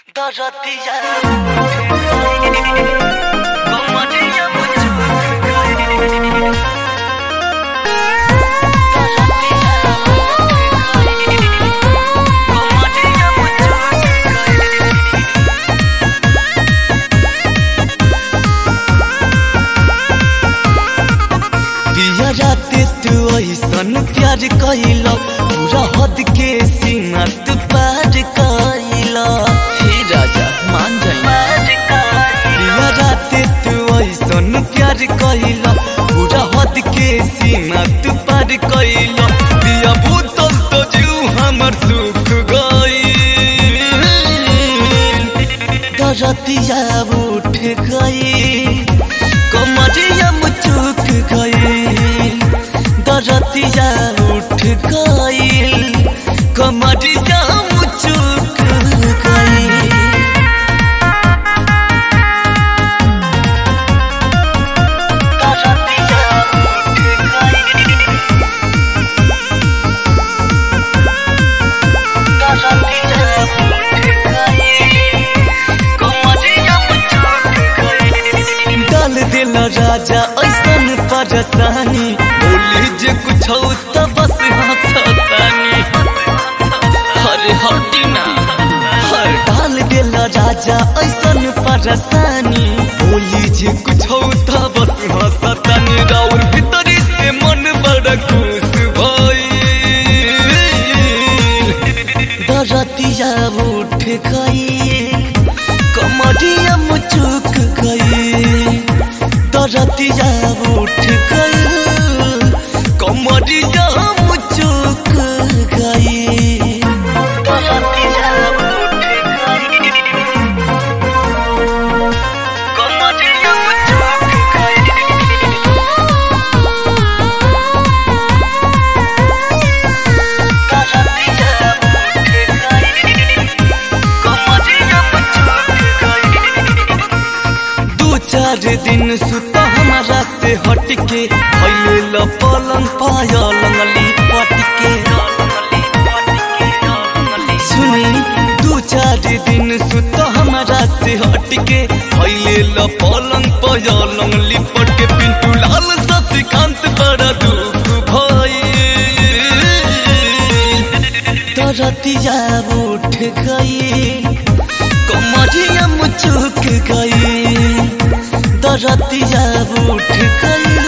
राते तू ऐसन प्यार कइला पूरा हद के सीमा तू पार कइला हे राजा मान जाइया राते तू ऐसन प्यार कइला पूरा हद के सीमा तू पार कइला दिया भूतल तो जीव हमर सुख गइल दरतिया उठ गई कमरिया मुचुक गई दरतिया उठ गई कमरिया मुचुक गई दिल राजा ऐसन परेशानी बोली जे कुछ तो बस हंसतानी हरे हटिना हर डाल दिल राजा ऐसन परेशानी बोली जे कुछ तो बस हंसतानी राउर भीतरी से मन बड़ा खुश भइल दरतिया उठ गई कमरिया मुचुक गई दरतिया उठ गई कमरिया मुचुक गई दरतिया उठ गई कमरिया मुचुक गई दरतिया चार दिन सुता हमारा से हटके भइल पलंग पायलंगली पटके सुनी दू चार दिन सुता हमारा से हटके भइल पलंग पायलंगली पटके पिंटू लाल शशिकांत बड़ा दुख भइल दरतिया उठ गई कमरिया मुचुक गई दरतिया उठ गई